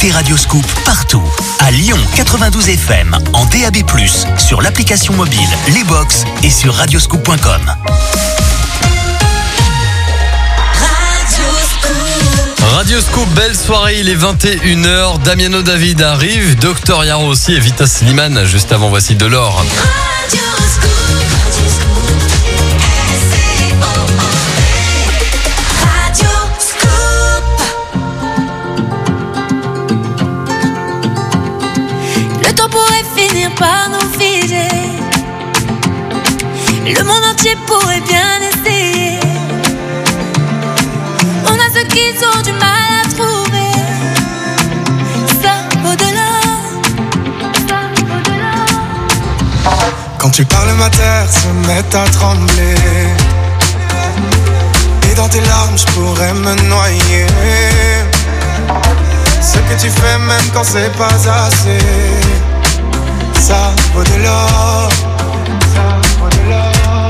écoutez Radio Scoop partout. À Lyon 92 FM, en DAB+, sur l'application mobile, les box et sur radioscoop.com. Radio Scoop, belle soirée, il est 21h. Damiano David arrive, Dr Yaro aussi et Vita Slimane. Juste avant, voici Delors. Le temps pourrait finir par nous figer. Le monde entier pourrait bien essayer. On a ceux qui ont du mal à trouver. Ça vaut de l'or. Quand tu parles, ma terre se met à trembler. Et dans tes larmes, je pourrais me noyer. Ce que tu fais même quand c'est pas assez, ça vaut de l'or. Ça vaut de l'or.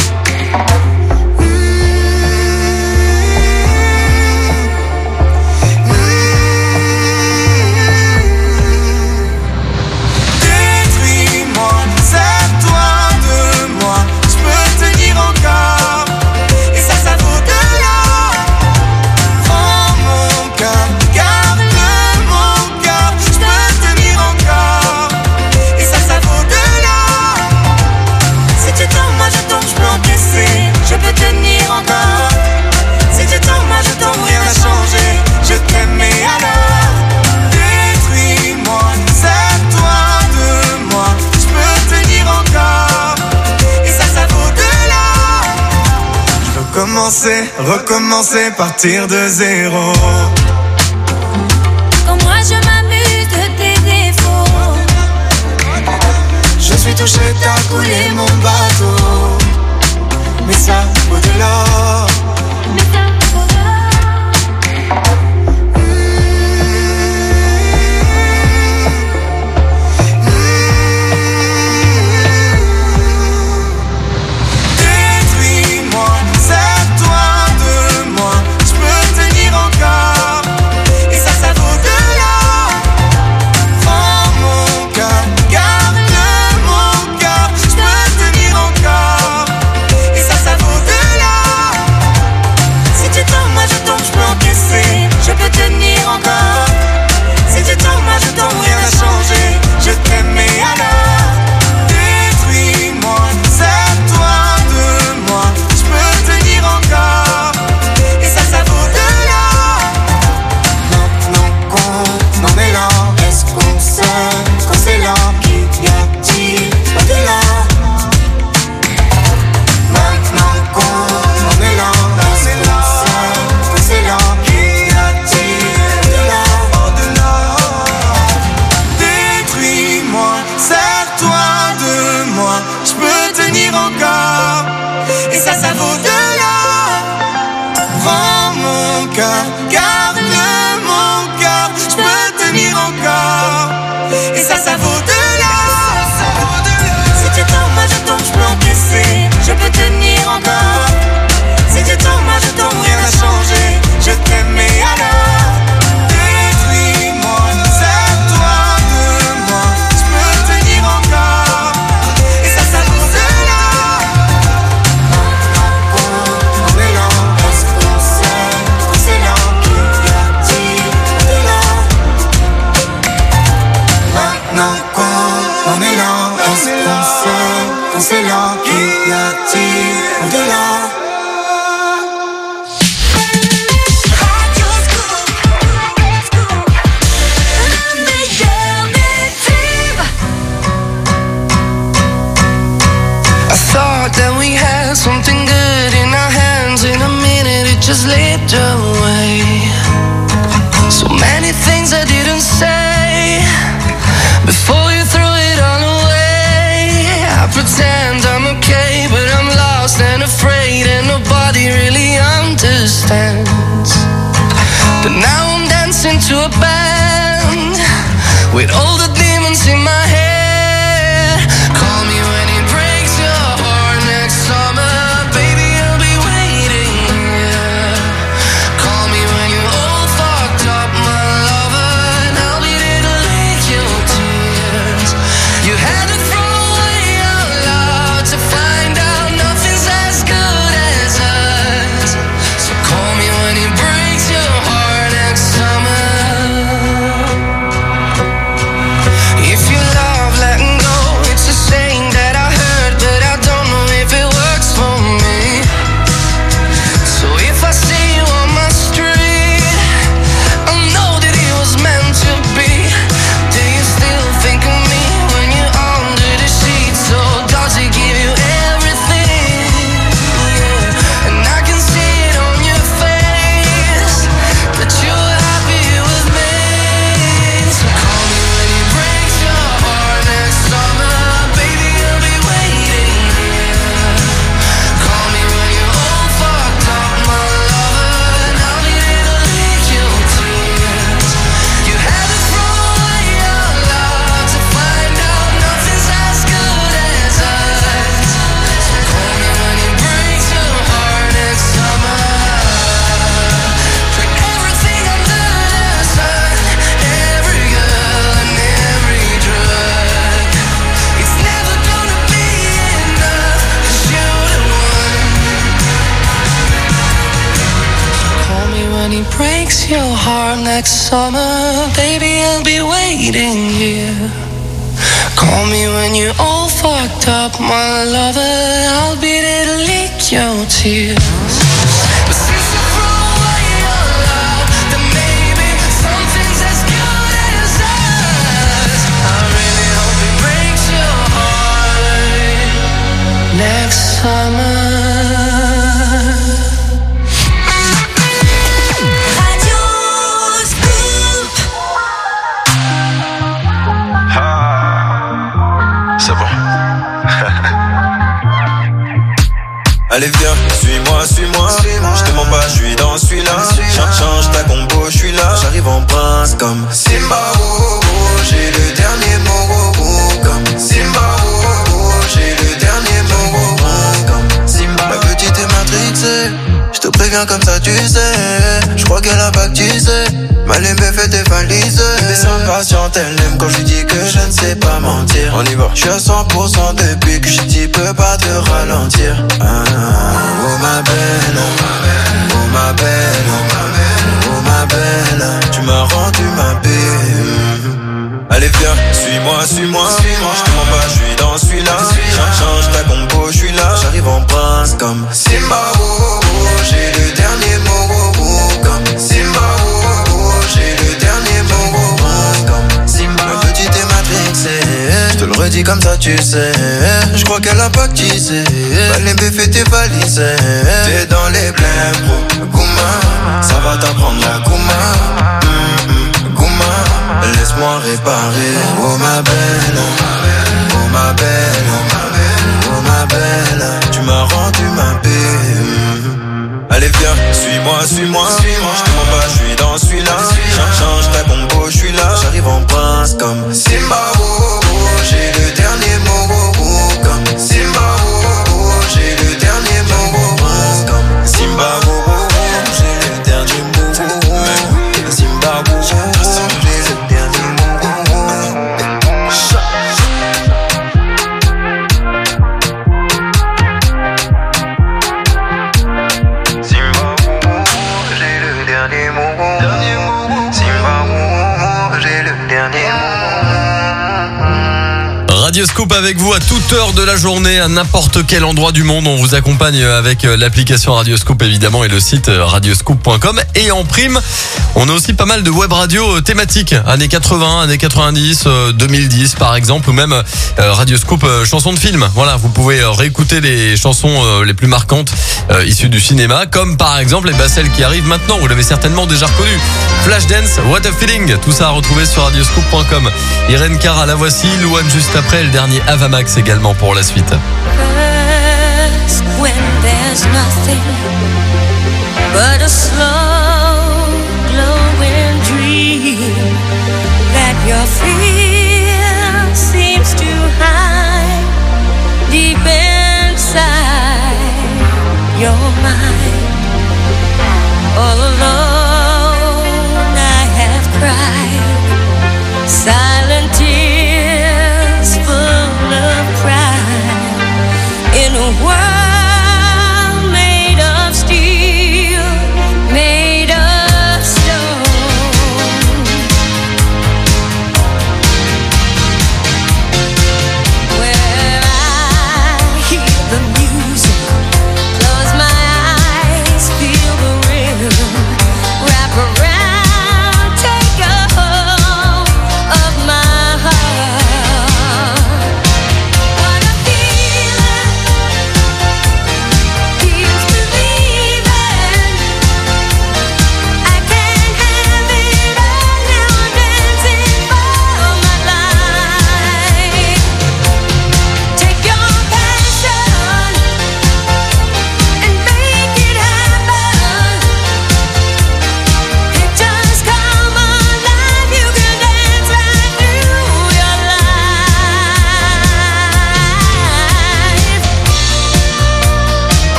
Recommencer, partir de zéro. Quand moi je m'amuse de tes défauts, je suis touché, t'as coulé mon bateau. Mais ça vaut de l'or. mais ça vaut de with all the demons in my head. Call me when it breaks your heart next summer, baby, I'll be waiting, yeah. Call me when you're all fucked up, my lover, and I'll be there. heart next summer, baby, I'll be waiting here. Call me when you're all fucked up, my lover, I'll be there to lick your tears. But since you threw away your love, then maybe something's as good as us. I really hope it breaks your heart next summer. Allez viens, suis-moi, je te mens pas, je suis dans celui-là. Change ta combo, je suis là. J'arrive en prince comme Simba, oh, oh, j'ai le dernier mot, oh, oh, comme Simba, oh, oh, j'ai le dernier mot, oh, oh, comme Simba. Ma petite est matrixée, je te préviens comme ça tu sais. Je crois qu'elle a pas que tu sais. Ma lime fait tes valises. Mais sans patiente, elle aime quand je lui dis que je ne sais pas mentir. On y va. Je suis à 100% depuis que je dis peux pas te ralentir. Oh ma belle, oh ma belle, oh ma belle, tu m'as rendu ma belle. Allez viens, suis-moi, je te mens pas, je suis dans celui-là. Change ta combo, je suis là. J'arrive en prince comme Simba, oh, oh, oh, j'ai le dernier mot, oh, oh, comme Simba, oh, oh, j'ai le dernier mot, oh, oh, comme Simba. Ma petite est matrixée, je te le redis comme ça tu sais. Je crois qu'elle a pas que tu sais. Balembe fait tes valises. T'es dans les blèmes, bro. Gouma, ça va t'apprendre la gouma. Gouma, laisse-moi réparer. Oh ma belle, oh ma belle, oh ma belle, tu m'as rendu ma belle. Allez viens, suis-moi, je te mens pas, je suis dans celui-là. Change ta combo, je suis là. J'arrive en prince comme Simba, oh, oh, oh, j'ai le dernier mot, oh, oh, comme Simba, oh, oh, j'ai le dernier mot, oh, oh, comme Simba, oh, oh, oh, j'ai le dernier mot, oh, oh, Simba, oh, oh, j'ai le dernier mot, oh, oh. Simba, oh, j'ai le dernier mot, Simba, oh, j'ai le dernier mot. Radioscoop avec vous à toute heure de la journée, à n'importe quel endroit du monde. On vous accompagne avec l'application Radioscoop évidemment et le site radioscoop.com. Et en prime, on a aussi pas mal de web radio thématiques, années 80, années 90, 2010 par exemple, ou même Radioscoop chansons de film. Voilà, vous pouvez réécouter les chansons les plus marquantes issues du cinéma, comme par exemple celle qui arrive maintenant, vous l'avez certainement déjà reconnue. Flashdance, What a Feeling, tout ça à retrouver sur radioscoop.com. Irène Cara, la voici, Louane juste après, le dernier Avamax également pour la suite. First, when there's nothing but a slow glowing dream that your fear seems to hide deep inside your mind. All alone I have cried silent tears full of pride in a world made of steel, made of stone.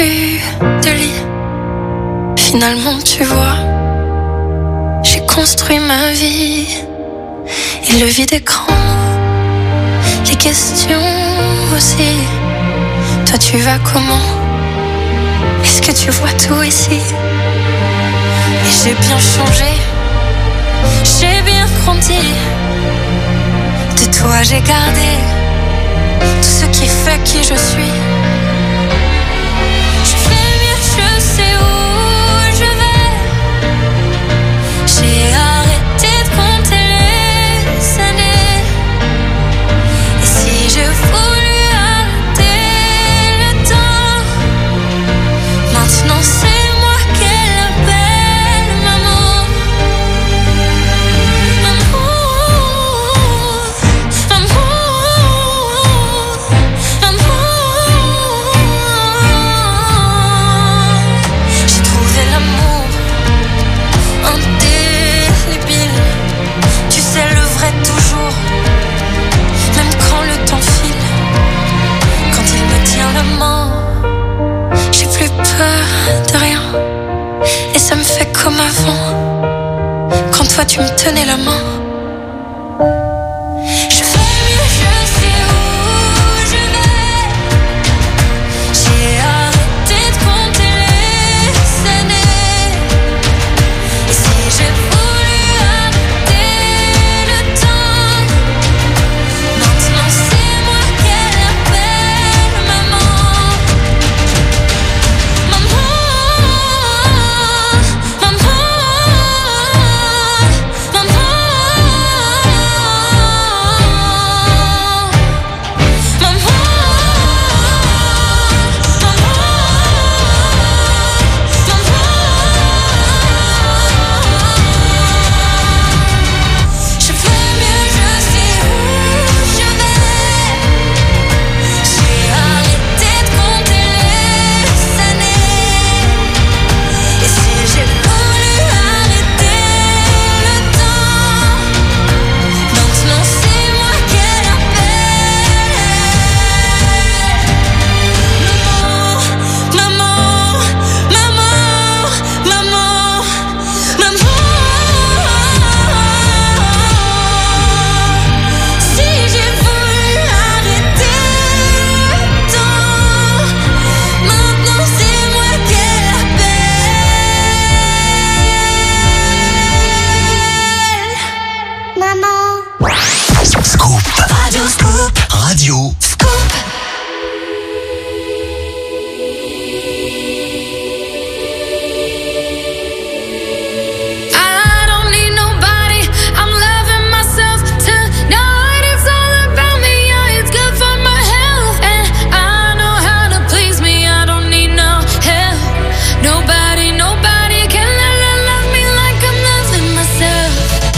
plus de lit. Finalement, tu vois, j'ai construit ma vie. Et le vide écran, les questions aussi. Toi, tu vas comment? Est-ce que tu vois tout ici? Et j'ai bien changé, j'ai bien grandi. De toi, j'ai gardé tout ce qui fait qui je suis. Je fais mieux, je sais où je vais. J'ai arrêté de compter les années. Et si je voulais arrêter le temps, maintenant c'est moi qu'elle appelle maman. J'ai trouvé l'amour indélébile. Tu sais le vrai toujours, même quand le temps file. Quand il me tient la main, j'ai plus peur de rien. Et ça me fait comme avant, quand toi tu me tenais la main. Je fais mieux, je sais où je vais. J'ai arrêté de compter les années. Et si j'ai voulu arrêter le temps, maintenant c'est moi qu'elle appelle maman. Maman, maman, maman. Je fais mieux, je sais où je vais. J'ai arrêté de compter les années. Et si j'ai voulu arrêter le temps, maintenant c'est moi qu'elle appelle. Maman, maman, maman, maman, maman. Si j'ai voulu arrêter le temps, maintenant c'est moi qu'elle appelle. Maman. Scoop. Radio Scoop. Radio Scoop. I don't need nobody, I'm loving myself tonight. It's all about me, yeah, it's good for my health. And I know how to please me, I don't need no help. Nobody, nobody can love me like I'm loving myself.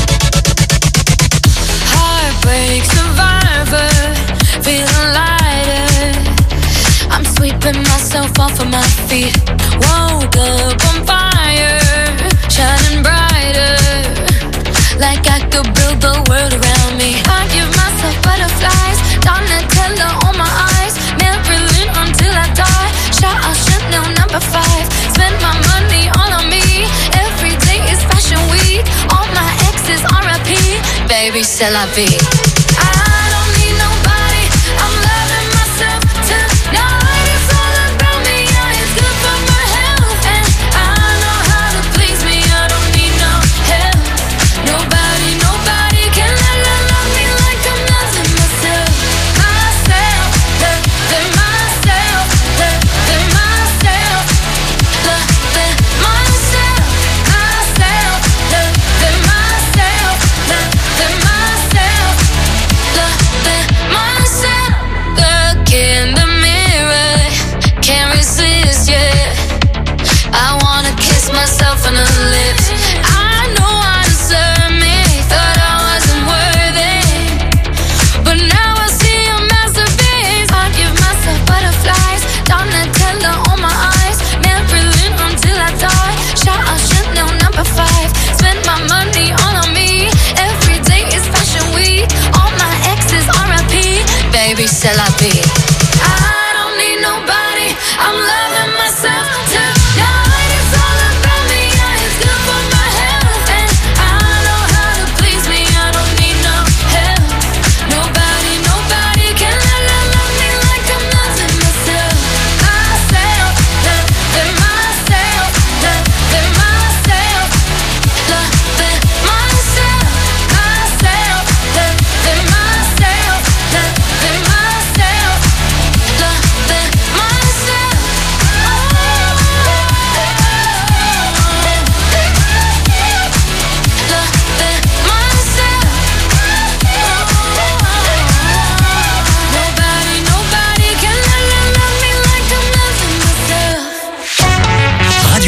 Heartbreak survivor, feeling lighter. I'm sweeping myself off of my feet. Woke up on fire, shining brighter. Like I could build the world around me. I give myself butterflies, Donatella on my eyes, Marilyn until I die. Shout out Chanel number 5. Spend my money all on me. Every day is fashion week. All my exes R.I.P. Baby, c'est la vie. I don't need nobody, I'm loving myself tonight. It's all about me, yeah, it's good for my health. And I know how to please me, I don't need no help. Nobody, nobody can love me like I'm loving myself. Myself, loving myself, loving myself, loving myself, myself, loving myself, loving myself,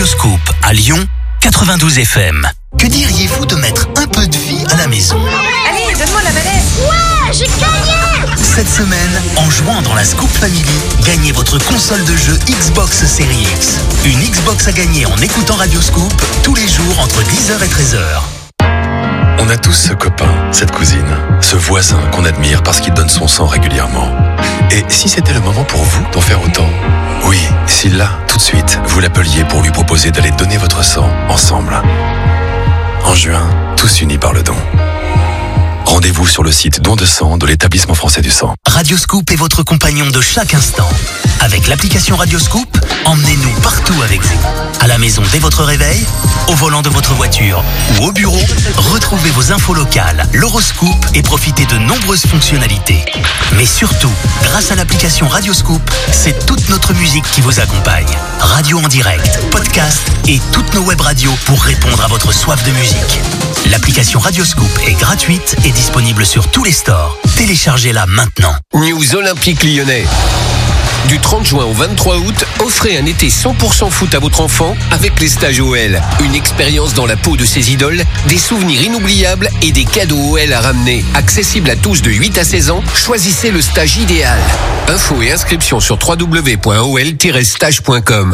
Scoop à Lyon, 92 FM. Que diriez-vous de mettre un peu de vie à la maison? Allez, donne-moi la manette. Ouais, j'ai gagné! Cette semaine, en jouant dans la Scoop Family, gagnez votre console de jeu Xbox Series X. Une Xbox à gagner en écoutant Radio Scoop tous les jours entre 10h et 13h. On a tous ce copain, cette cousine, ce voisin qu'on admire parce qu'il donne son sang régulièrement. Et si c'était le moment pour vous d'en faire autant? Oui, si là, tout de suite, vous l'appeliez pour lui proposer d'aller donner votre sang ensemble. En juin, tous unis par le don. Rendez-vous sur le site Don de sang de l'Établissement français du sang. Radio Scoop est votre compagnon de chaque instant. Avec l'application Radio Scoop, emmenez-nous partout avec vous. À la maison dès votre réveil, au volant de votre voiture ou au bureau, retrouvez vos infos locales, l'horoscope et profitez de nombreuses fonctionnalités. Mais surtout, grâce à l'application Radio Scoop, c'est toute notre musique qui vous accompagne. Radio en direct, podcast et toutes nos web radios pour répondre à votre soif de musique. L'application Radio Scoop est gratuite et disponible sur tous les stores. Téléchargez-la maintenant. News Olympique Lyonnais. Du 30 juin au 23 août, offrez un été 100% foot à votre enfant avec les stages OL. Une expérience dans la peau de ses idoles, des souvenirs inoubliables et des cadeaux OL à ramener. Accessible à tous de 8 à 16 ans, choisissez le stage idéal. Infos et inscriptions sur www.ol-stage.com.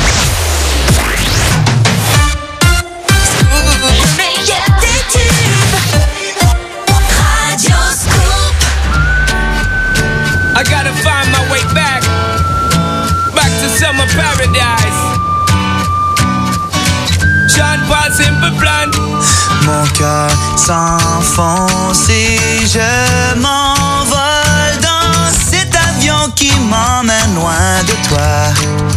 I gotta find my way back to summer paradise. Sean Paul, Simple Plan. Mon cœur s'enfonce et je m'envole dans cet avion qui m'emmène loin de toi.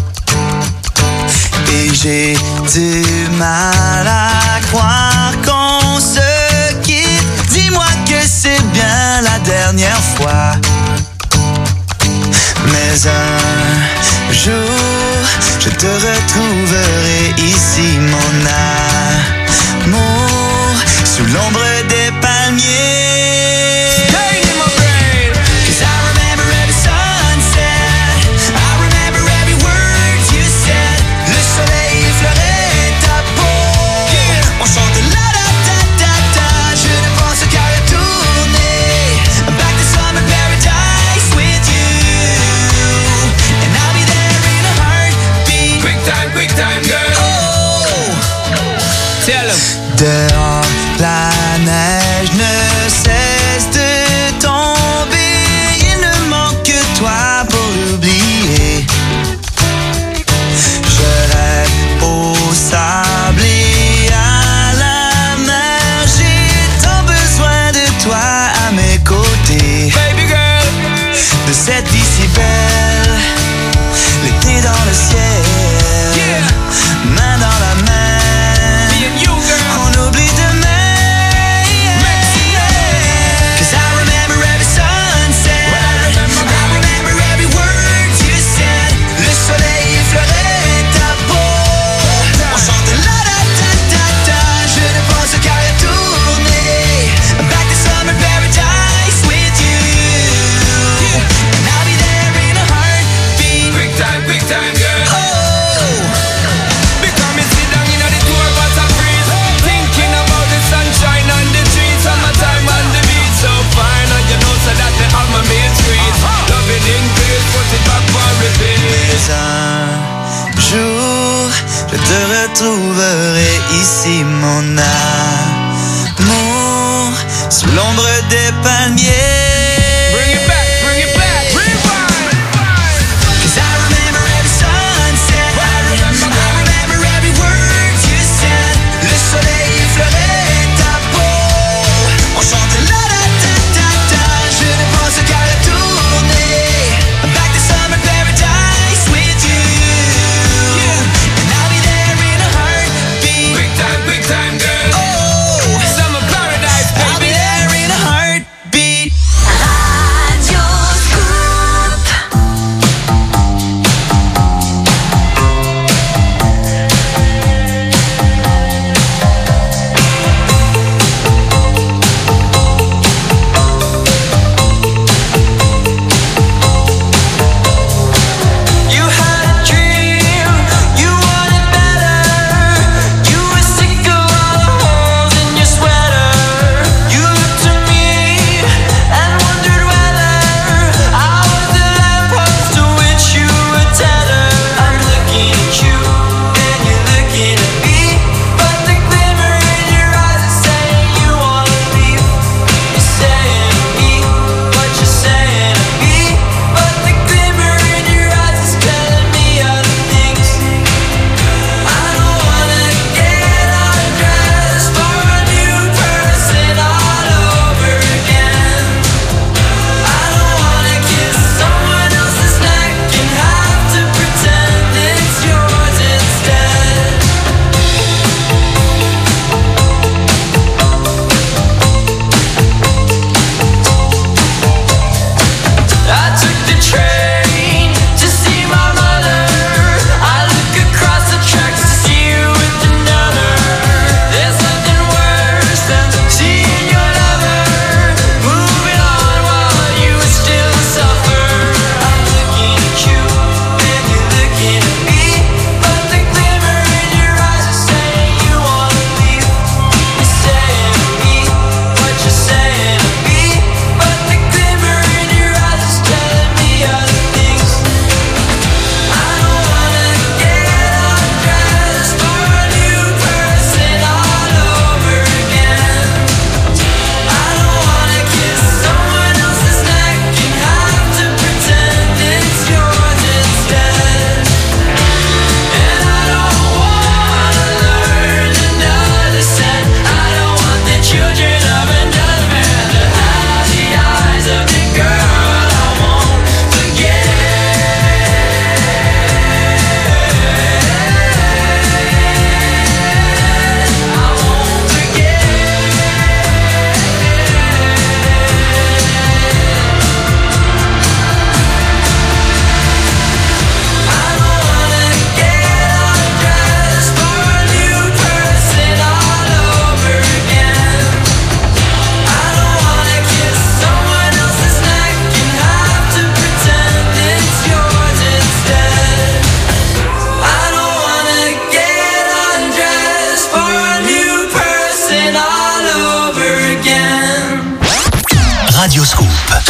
Et j'ai du mal à croire qu'on se quitte. Dis-moi que c'est bien la dernière fois. Mais un jour, je te retrouverai ici, mon amour, sous l'ombre des palmiers. Staying in my brain. 'Cause I remember every sunset, I remember every word you said. Le soleil effleurait ta peau, on chante la da da da da. Je ne pense qu'à retourner back to summer paradise with you. Quick time, girl. Oh. Tell 'em. Dehors, la neige ne cesse de tomber. Il ne manque que toi pour l'oublier. Je rêve au sable et à la mer. J'ai tant besoin de toi à mes côtés. Baby girl. De cette vie si belle, l'été dans le ciel. Main dans la main, Me and you, girl. on oublie demain. 'Cause I remember every sunset, I remember every word you said. Le soleil effleurait ta peau, on chante la da da da da. Je ne pense qu'à retourner back to summer paradise with you. And I'll be there in a heartbeat. Quick time, girl. Oh. Because me sit down in the tour bus and freeze, thinking about the sunshine on the trees, summertime on the beach, so fine, and you know so that the all my main streets, loving increase, put it back for repeat. Mais un jour, je te retrouverai ici, mon amour, sous l'ombre des palmiers. Bring it back, rewind. 'Cause I remember every sunset, I remember every word you said. Le soleil effleurait ta peau, on chante la da da da da. Je ne pense qu'à retourner back to summer paradise with you. And I'll be there in a heartbeat. Quick time, girl. Oh, Summer paradise, I'll be baby. there in a heartbeat.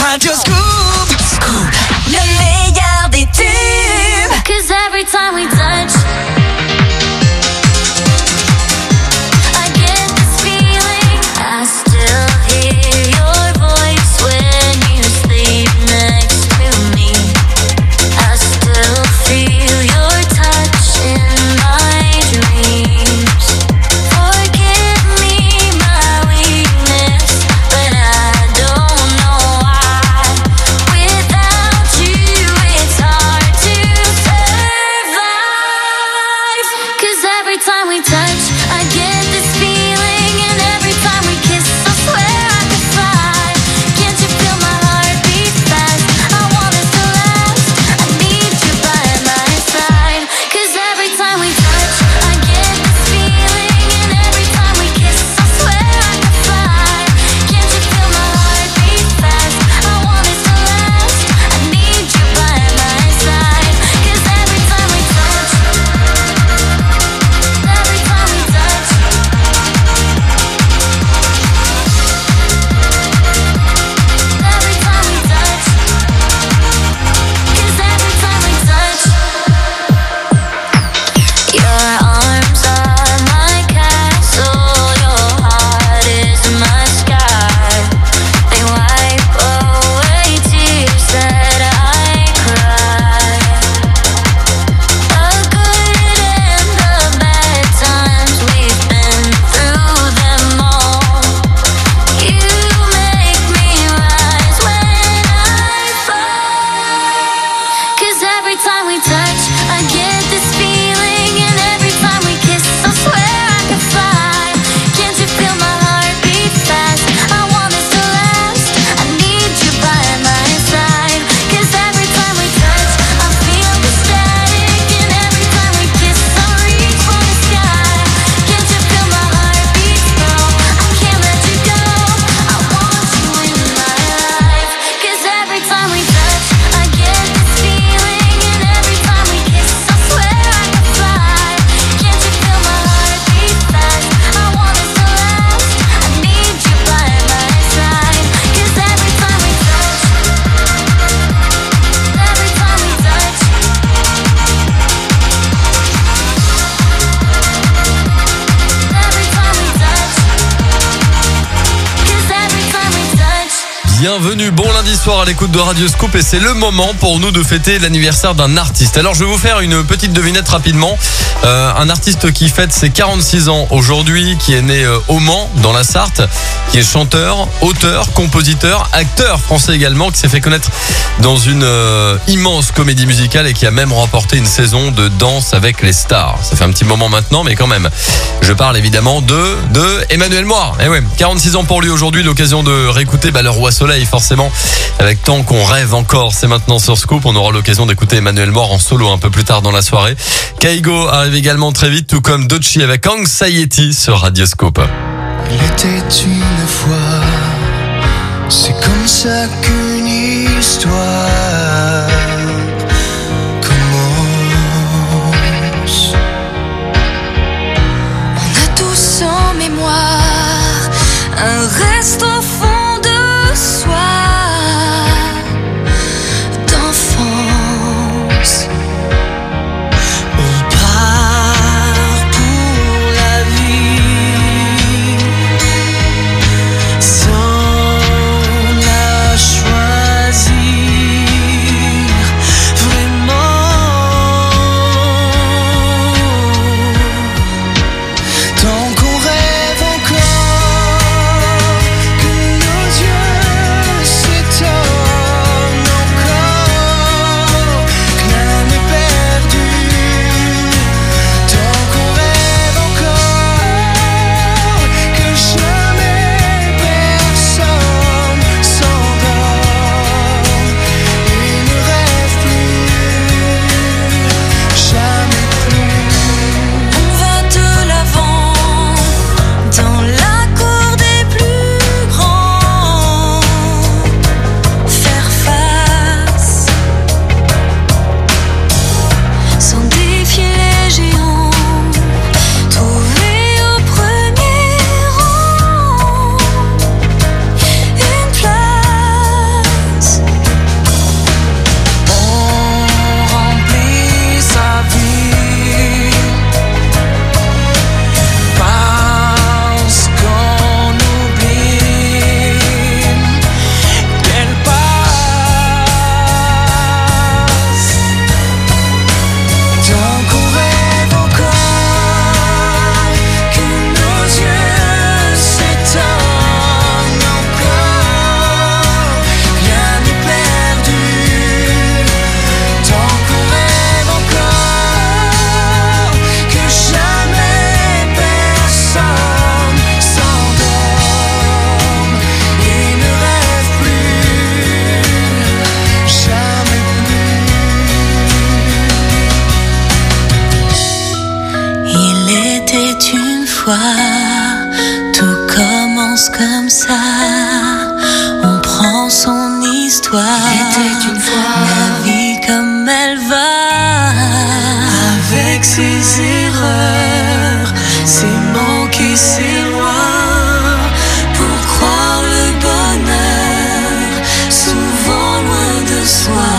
Radio Scoop. Scoop. Le meilleur des tubes. 'Cause every time we touch, I get this feeling. I still hear your voice when you sleep next to me. I still feel your touch in my dreams. Forgive me my weakness, but I don't know why. Without you, it's hard to survive. 'Cause every time we touch, I get this feeling, and every time we kiss, I swear I could fly. Can't you feel my heart beat fast? I want us to last. I need you by my side. 'Cause every time we touch, I get this feeling, and every time we kiss, I swear I could fly. Can't you feel my heart beat fast? I want us to last. I need you by my side. 'Cause every time we touch, every time we touch, every time we touch, 'cause every time we touch, your arms are my castle, your heart is my sky. They wipe away tears that I cry. The good and the bad times, we've been through them all. You make me rise when I fall. 'Cause every time we touch, I get this feeling, and every time we kiss, I swear I could fly. Can't you feel my heart beat fast? I want us to last. I need you by my side. 'Cause every time we touch, I feel the static, and every time we kiss, I reach for the sky. Can't you feel my heart beat slow? I can't let you go. I want you in my life. 'Cause every time we touch, I get this feeling, and every time we kiss, I swear I could fly. Can't you feel my heart beat fast? I want us to last. I need you by my side. 'Cause every time we touch, every time we touch, every time we touch, 'cause every time we touch. Bienvenue, bon lundi soir à l'écoute de Radio Scoop, et c'est le moment pour nous de fêter l'anniversaire d'un artiste. Alors je vais vous faire une petite devinette rapidement. Un artiste qui fête ses 46 ans aujourd'hui, qui est né au Mans, dans la Sarthe, qui est chanteur, auteur, compositeur, acteur français également, qui s'est fait connaître dans une immense comédie musicale et qui a même remporté une saison de Danse avec les stars. Ça fait un petit moment maintenant, mais quand même. Je parle évidemment de Emmanuel Moir. Eh ouais, 46 ans pour lui aujourd'hui, l'occasion de réécouter Le Roi Soleil, forcément, avec Tant qu'on rêve encore. C'est maintenant sur Scoop. On aura l'occasion d'écouter Emmanuel Moir en solo un peu plus tard dans la soirée. Kaigo arrive également très vite, tout comme Doechii avec Anxiety sur Radio Scoop. Il était une fois, c'est comme ça qu'une histoire commence. On a tous en mémoire un reste au fond de soi, d'enfance. On part pour la vie sans la choisir. histoire, tout commence comme ça. On prend son histoire. Était une fois la vie comme elle va, avec ses erreurs, ses manques et ses lois, pour croire le bonheur, souvent loin de soi.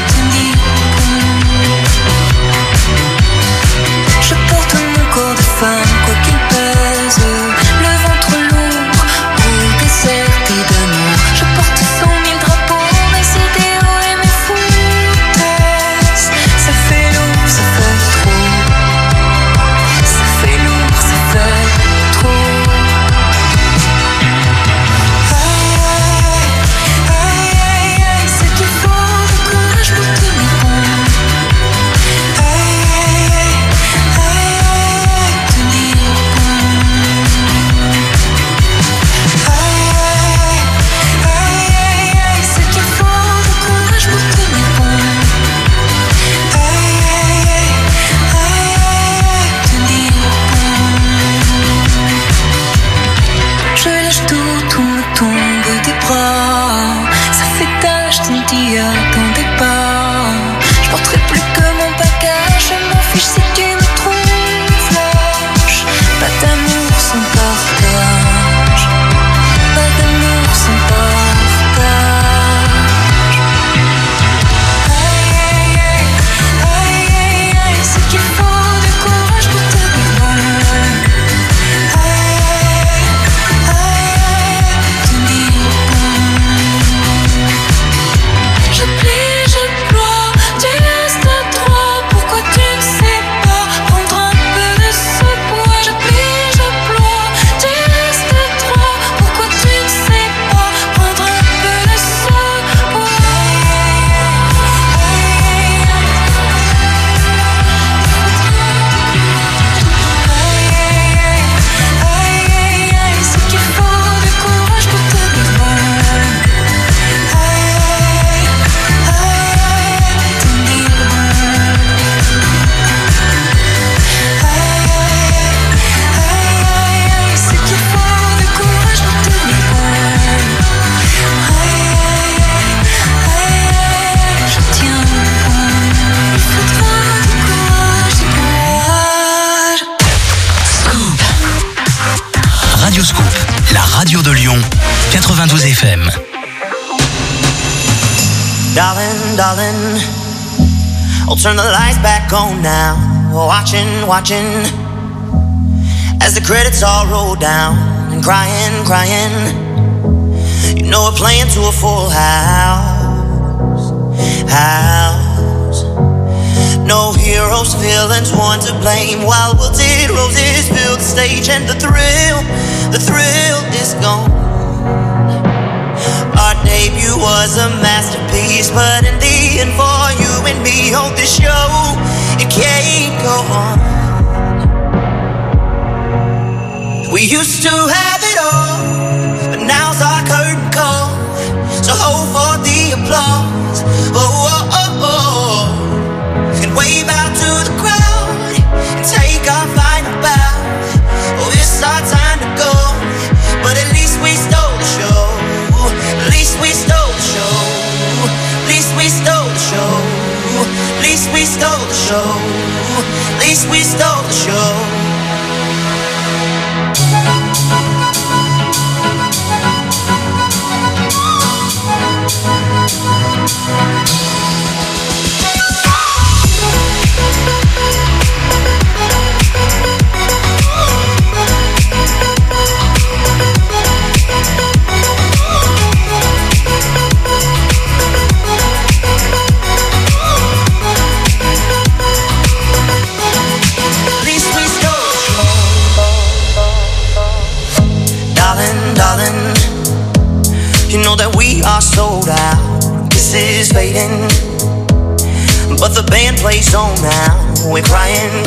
Je porte mon corps de femme. radio de Lyon, 92 FM. Darling, darling, I'll turn the lights back on now. Watching, as the credits all roll down. And crying, you know we're playing to a full house. No heroes, villains, one to blame. While wilted roses fill the stage, and the thrill is gone. Our debut was a masterpiece, but in the end, for you and me, on this show, it can't go on. We used to have it all, but now's our curtain call. So hold for the applause. And wave out to the crowd and take our final bow. Oh, it's our time to go, but at least we stole the show. At least we stole the show. At least we stole the show. At least we stole the show. At least we stole the show. Darling, you know that we are sold out. This is fading, but the band plays on now. We're crying,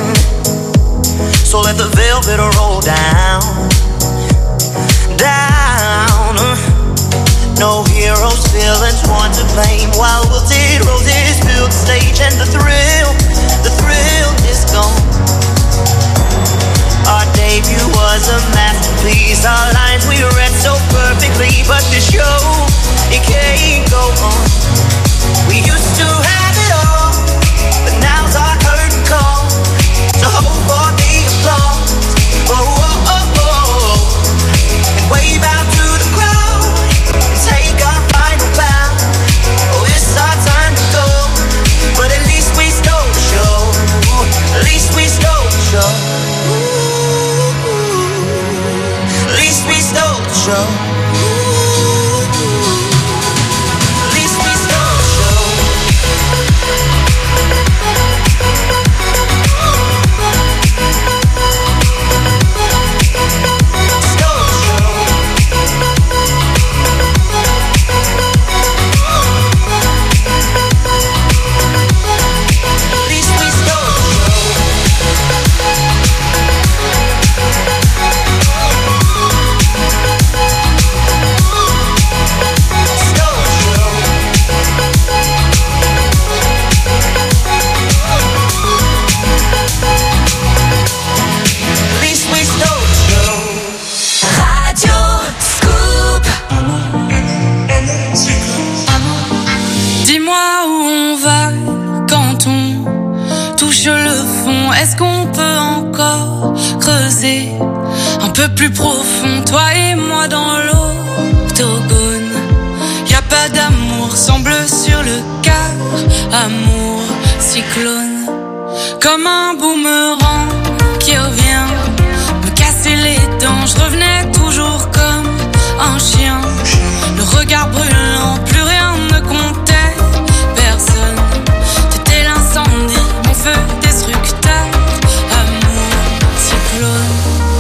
so let the velvet roll down. No heroes, villains, one to blame. While wilted roses fill the stage, and the thrill is gone. Our debut was a masterpiece. Our lines we read so perfectly, but the show, it can't go on. We used to have it all, but now's our curtain call. So hold for the applause. And wave out to the crowd and take our final bow. Oh, it's our time to go, but at least we stole the show. At least we stole the show. At least we stole the show. At least we stole the show. Stole the show. At least we stole the show. Dis-moi où on va quand on touche le fond. Est-ce qu'on peut encore creuser un peu plus profond, toi et moi dans l'octogone? Y a pas d'amour, semble sur le quart. Amour, cyclone, comme un boomerang qui revient me casser les dents. Je revenais toujours comme un chien, le regard brûlant, plus rien ne comptait, personne. T'étais l'incendie, mon feu destructeur. Amour, cyclone.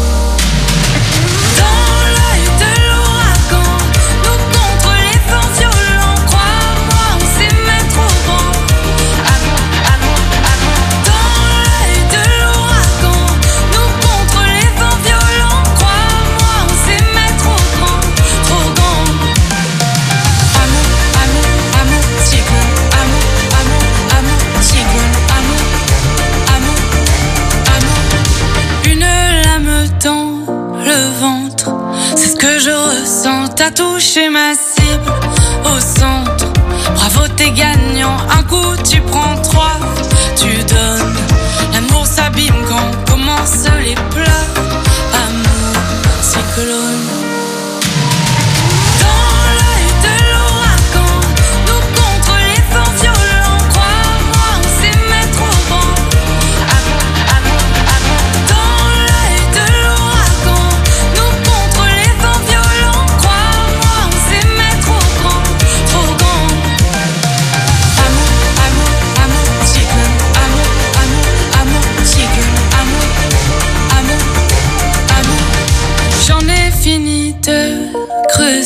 Dans l'œil de l'ouragan, nous contre les vents violents. Crois-moi, on s'aimait trop grand. Amour, amour, amour. Dans l'œil de l'ouragan, nous contre les vents violents. Crois-moi, on s'aimait trop grand, trop grand. Amour, amour, amour, cyclone. Amour, amour, amour, cyclone. Amour, amour, amour. Une lame dans le ventre, c'est ce que je ressens. T'as touché ma cible au centre. Bravo, t'es gagnant. Un coup, tu prends trois, tu donnes. L'amour s'abîme quand commencent les pleurs. Amour, cyclone.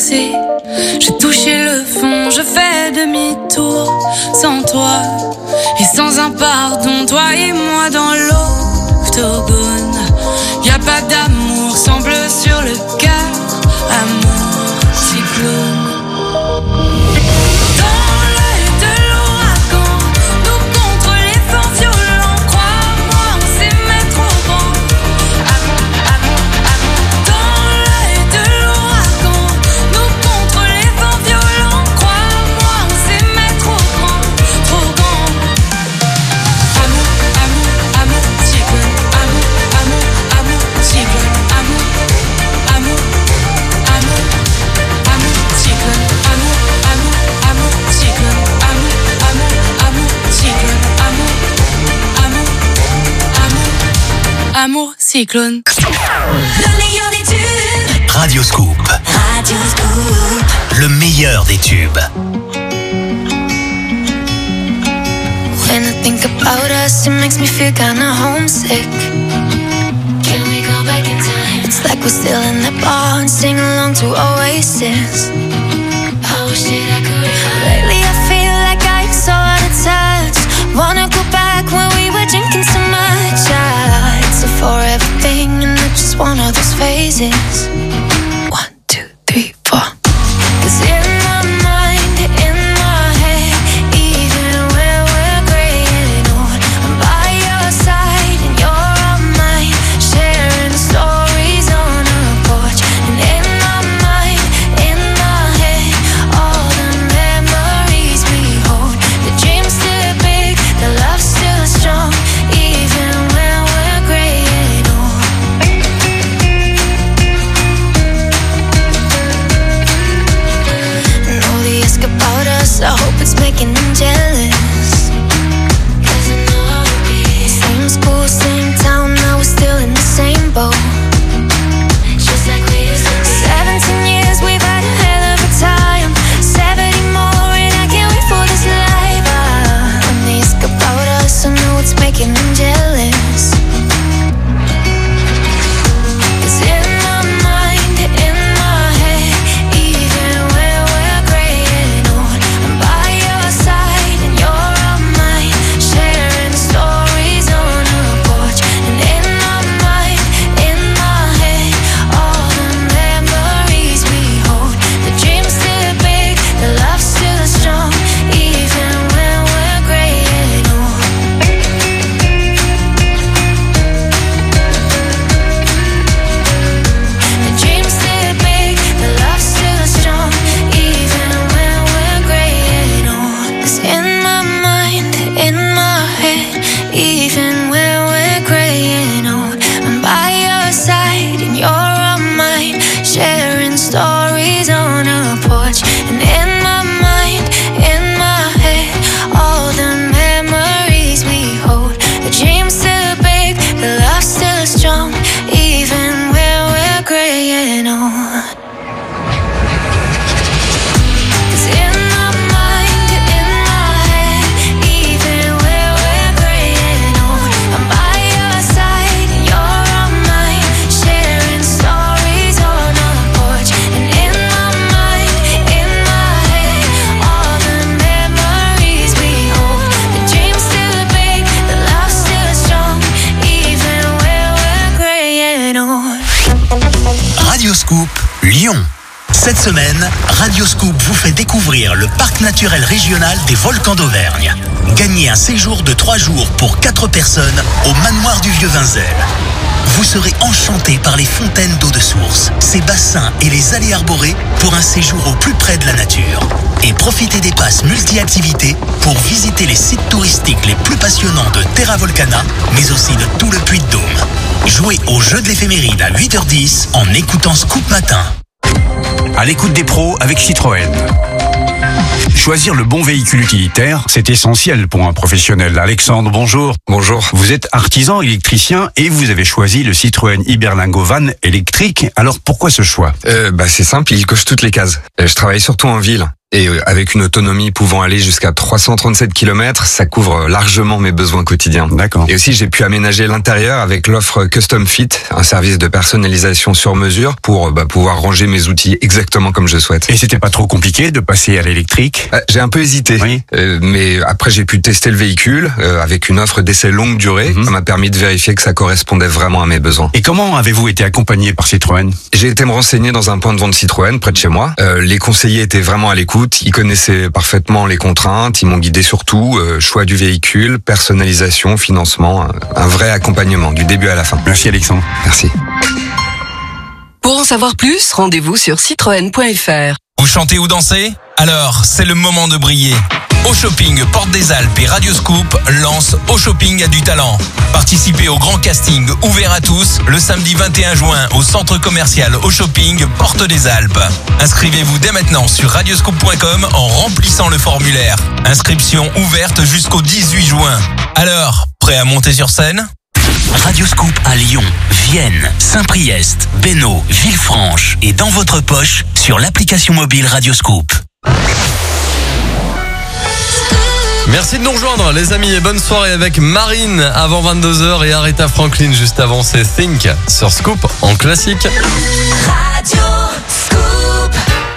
traversée. J'ai touché le fond, je fais demi-tour. Sans toi et sans un pardon, toi et moi dans l'octogone. Y a pas d'amour sans bleu sur le cœur. Amour, cyclone. Dans l'œil de l'ouragan, nous contre les vents violents. Crois-moi, on s'aimait trop grand. Amour, amour, amour. Dans l'œil de l'ouragan, nous contre les vents violents. Crois-moi, on s'aimait trop grand, trop grand. Amour, amour, amour, cyclone. Amour, amour, amour, cyclone. Amour, amour, amour, amour, cyclone. Amour, amour, amour, cyclone. Amour, amour, amour, cyclone. Amour, amour, amour, amour, cyclone. Le meilleur des tubes. Radio Scoop, Radio Scoop. le meilleur des tubes. When I think about us, it makes me feel kinda homesick. Can we go back in time? It's like we're still in the bar and sing along to Oasis. I wish that I could. Lately I feel like I'm so out of touch. Wanna go back when we were drinking so much. It's a forever thing and it's just one of those phases. 1, 2, 3, 4. 'Cause in my mind, in my head, even when we're graying old, I'm by your side and you're on mine, sharing stories on a porch. And in my mind, in my head, all the memories we hold. The dream's still big, the love's still strong, even when we're graying old. And all they ask about us, I hope it's making them jealous. 'Cause I know I'll be same school, same town, now we're still in the same boat. Just like we used to be. 17 years, we've had a hell of a time. 70 more, and I can't wait for this life. When they ask about us, I know it's making them jealous. 'Cause in my mind, in my head, even when we're graying old, I'm by your side and you're on mine, sharing stories on a porch. And in my mind, in my head, all the memories we hold. The dream's still big, the love's still strong, even when we're graying old. The dream's still big, the love's still strong, even when we're graying old. 'Cause in my mind, in my head, even when we're graying old, I'm by your side and you're on mine, sharing stories on a porch. And in my mind, in my head, all the memories we hold. The dream's still big, the love's still strong, even when we're graying old. 'Cause in my mind, in my head, even when we're graying old, I'm by your side and you're on mine, sharing stories on a porch. And in my mind, in my head, all the memories we hold. The dream's still big, the love's still strong, even when we're graying old. Radio Scoop, Lyon. Cette semaine, Radio Scoop vous fait découvrir le parc naturel régional des volcans d'Auvergne. Gagnez un séjour de 3 jours pour 4 personnes au manoir du Vieux-Vinzel. Vous serez enchanté par les fontaines d'eau de source, ses bassins et les allées arborées pour un séjour au plus près de la nature. Et profitez des passes multi-activités pour visiter les sites touristiques les plus passionnants de Terra Volcana, mais aussi de tout le Puy-de-Dôme. Jouez au jeu de l'éphéméride à 8h10 en écoutant Scoop Matin. À l'écoute des pros avec Citroën. Choisir le bon véhicule utilitaire, c'est essentiel pour un professionnel. Alexandre, bonjour. Bonjour. Vous êtes artisan électricien et vous avez choisi le Citroën Iberlingo Van électrique. Alors pourquoi ce choix ? C'est simple, il coche toutes les cases. Je travaille surtout en ville. Et avec une autonomie pouvant aller jusqu'à 337 km, ça couvre largement mes besoins quotidiens. D'accord. Et aussi, j'ai pu aménager l'intérieur avec l'offre Custom Fit, un service de personnalisation sur mesure pour pouvoir ranger mes outils exactement comme je souhaite. Et c'était pas trop compliqué de passer à l'électrique? J'ai un peu hésité, Oui. mais après j'ai pu tester le véhicule avec une offre d'essai longue durée. Ça m'a permis de vérifier que ça correspondait vraiment à mes besoins. Et comment avez-vous été accompagné par Citroën? J'ai été me renseigner dans un point de vente Citroën près de chez moi. Les conseillers étaient vraiment à l'écoute. Ils connaissaient parfaitement les contraintes. Ils m'ont guidé sur tout. Choix du véhicule, personnalisation, financement. Un vrai accompagnement du début à la fin. Merci Alexandre. Merci. Pour en savoir plus, rendez-vous sur citroën.fr. Vous chantez ou dansez? Alors, c'est le moment de briller. Au Shopping Porte des Alpes et Radio Scoop lance Au Shopping a du talent. Participez au grand casting ouvert à tous le samedi 21 juin au centre commercial Au Shopping Porte des Alpes. Inscrivez-vous dès maintenant sur radioscoop.com en remplissant le formulaire. Inscription ouverte jusqu'au 18 juin. Alors, prêt à monter sur scène? Radio Scoop à Lyon, Vienne, Saint-Priest, Bénaud, Villefranche et dans votre poche sur l'application mobile Radio Scoop. Merci de nous rejoindre les amis et bonne soirée avec Marine avant 22h et Aretha Franklin juste avant, c'est Think sur Scoop en classique. Radio Scoop.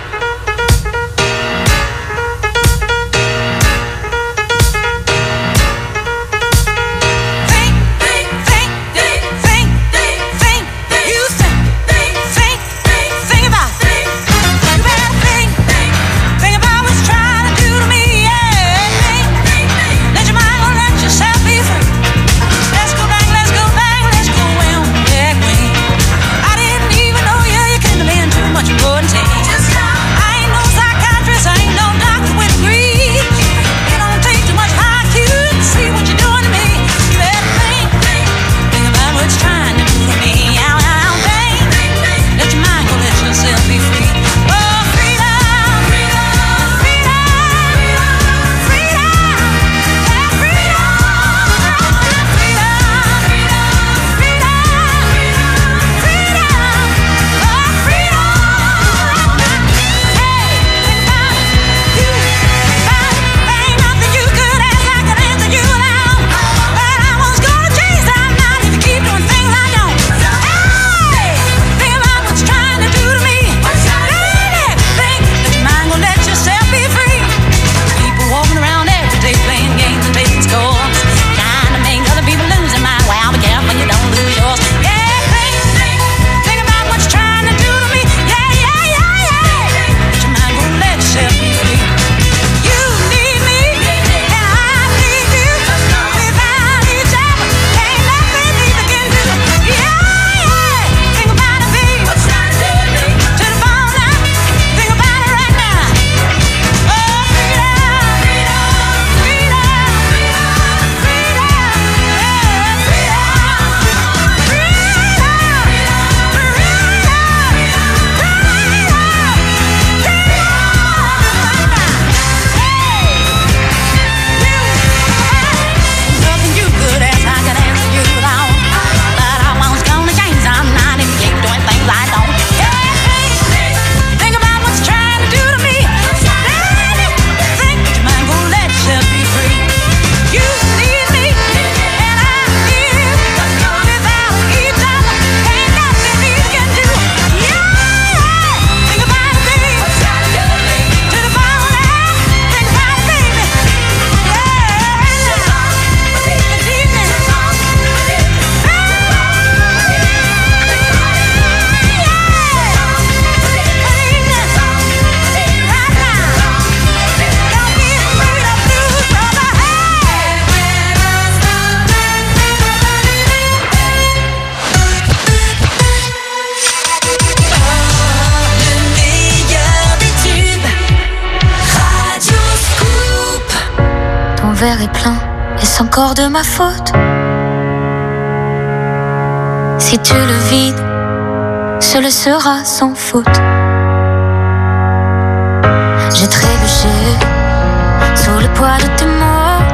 verre est plein, est-ce encore de ma faute? Si tu le vides, ce le sera sans faute. J'ai trébuché sous le poids de tes mots,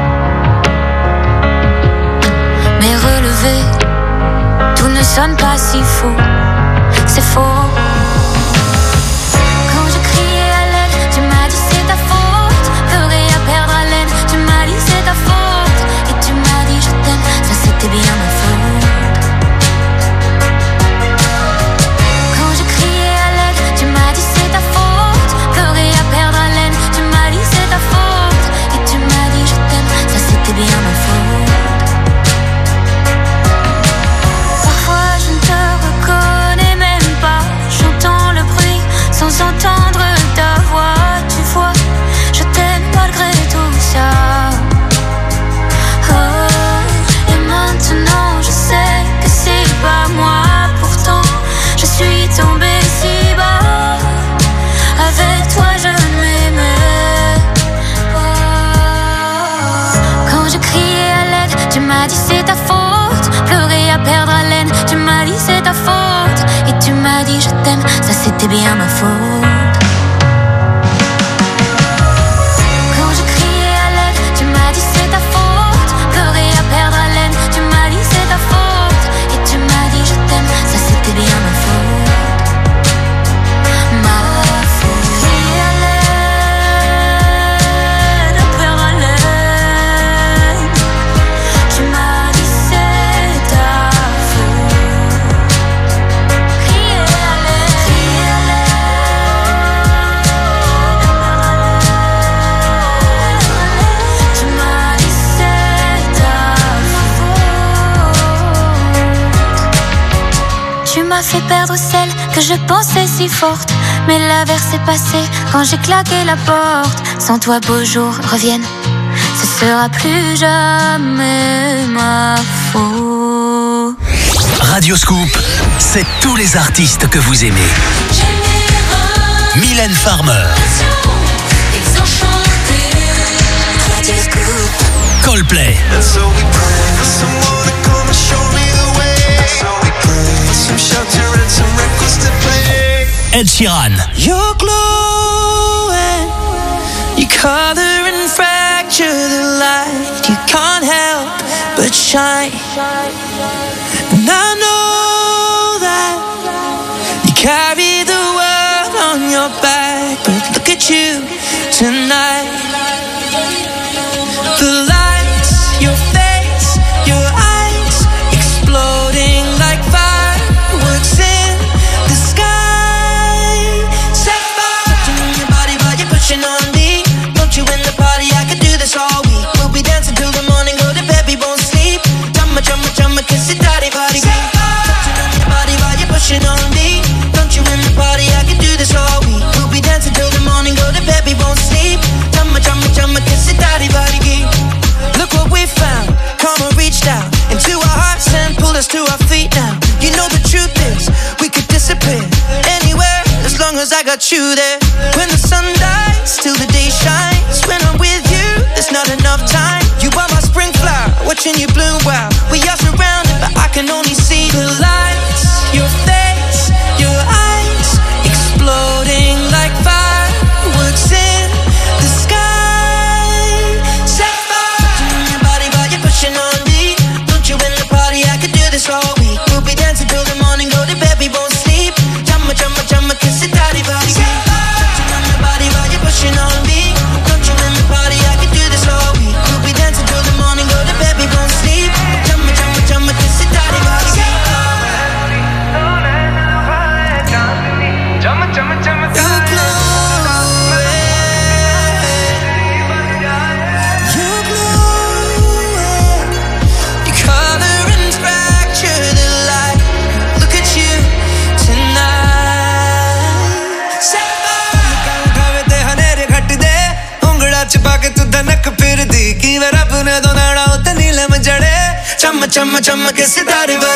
mais relevé, tout ne sonne pas si faux. C'est faux. Quand je criais à l'aide, tu m'as dit c'est ta perdre haleine. Tu m'as dit c'est ta faute. Et tu m'as dit je t'aime, ça c'était bien ma faute. Quand je criais à l'aide, tu m'as dit c'est ta faute. Pleurer à perdre haleine, tu m'as dit c'est ta faute. Et tu m'as dit je t'aime, ça c'était bien ma faute. Ma faute. Crier à l'aide, à perdre haleine. Tu m'as dit c'est ta faute. Crier à l'aide, crier à l'aide. Tu m'as dit c'est ta faute. Tu m'as fait perdre celle que je pensais si forte. Mais l'averse est passée quand j'ai claqué la porte. Sans toi beaux jours reviennent, ce sera plus jamais ma faute. Radio Scoop, c'est tous les artistes que vous aimez. Mylène Farmer, Coldplay, Ed Sheeran, You're glowing, you color and fracture the light. You can't help but shine. And I know that you carry the world on your back, but look at you tonight. The lights, your face, your eyes, exploding like fireworks in the sky. Set fire to your body while you're pushing on me. Don't you in the party? I could do this all week. We'll be dancing till the morning, go to bed, we won't sleep. Chumma, chumma, chumma, kiss it, daddy, body. Touching on your body while you're pushing on me. Don't you in the party? I could do this all week. We'll be dancing till the morning, go to bed, we won't sleep. Chumma, chumma, chumma, kiss it, daddy, body. Look what we found. Karma reached out into our hearts and pulled us to our feet now. You know the truth is, we could disappear anywhere as long as I got you there. When the sun dies, till the day shines. When I'm with you, there's not enough time. You are my spring flower, watching you bloom wild. We are surrounded, but I can only see the lights. Your face, your eyes, exploding like fireworks in the sky. Set fire to your body while you're pushing on me. Don't you in the party? I could do this all week. We'll be dancing till the morning, go to bed, we won't sleep. Chumma, chumma, chumma, kiss it, daddy, body. Touching on your body while you're pushing on me. Don't you in the party? I could do this all week. We'll be dancing till the morning, go to bed, we won't sleep. Chumma, chumma, chumma, kiss it, daddy, body. Chumma, chumma, chumma, you're glowing. You're glowing. You color and fracture the light. Look at you tonight. Set fire. उठावे ते हनेरे घट दे उंगड़ा छुपा के तू धनक फिर दी की वे रब ने दो नाड़ा उते नीलम जड़े चम चम चम के सितारे